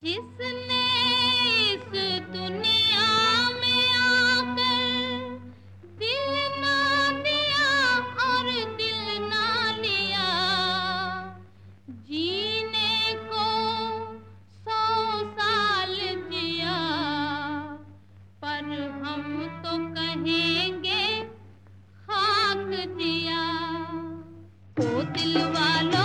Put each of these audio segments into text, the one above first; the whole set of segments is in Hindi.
जिसने इस दुनिया में आकर दिल ना दिया और दिल ना लिया, जीने को 100 साल जिया, पर हम तो कहेंगे खाक दिया। ओ दिल वालों,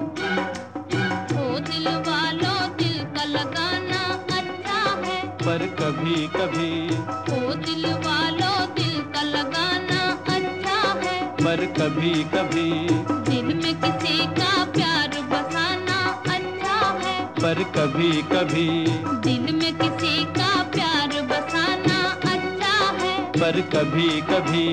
दिल का लगाना अच्छा है, पर कभी कभी ओ दिल वालों दिल का लगाना अच्छा है, पर कभी कभी दिल में किसी का प्यार बसाना अच्छा है, पर कभी कभी दिल में किसी का प्यार बसाना अच्छा है, पर कभी कभी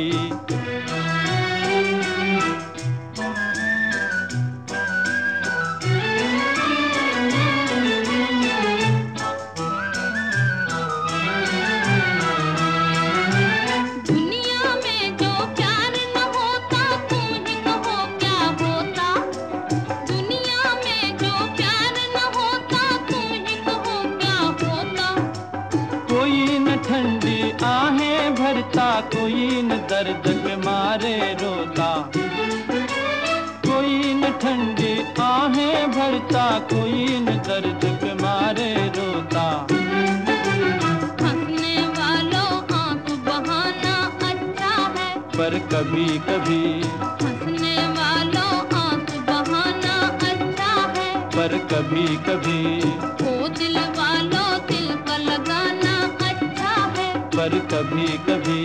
ठंडी आहें भरता, कोई न दर्द के मारे रोता, कोई न ठंडी आहें भरता, कोई न दर्द के मारे रोता। हंसने वालों आंख बहाना अच्छा है, पर कभी कभी हंसने वालों आंख बहाना अच्छा है, पर कभी कभी ओ दिल वालों दिल का लगाना अच्छा है, पर कभी कभी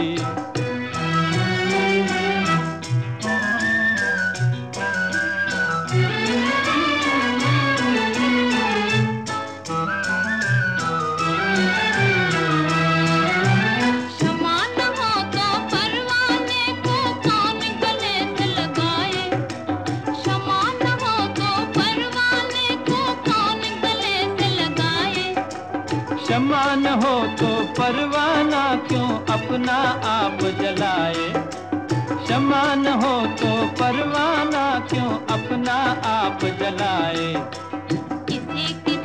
क्षमा न हो तो परवाने को कौन गले से लगाए, क्षमा न हो तो परवाने को कौन गले से लगाए, क्षमा न हो तो परवाना क्यों अपना आप जलाए, क्षमा न हो तो परवाना क्यों अपना आप जलाए। किसी की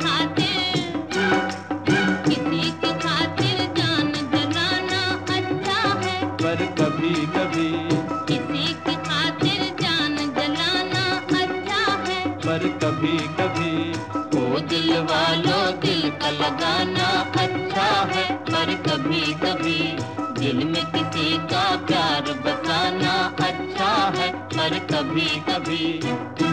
खातिर जान जलाना अच्छा है, पर कभी कभी किसी की खातिर जान जलाना अच्छा है, पर कभी कभी ओ दिल वालों दिल का लगाना अच्छा है, पर कभी कभी दिल में किसी का प्यार बसाना अच्छा है, पर कभी कभी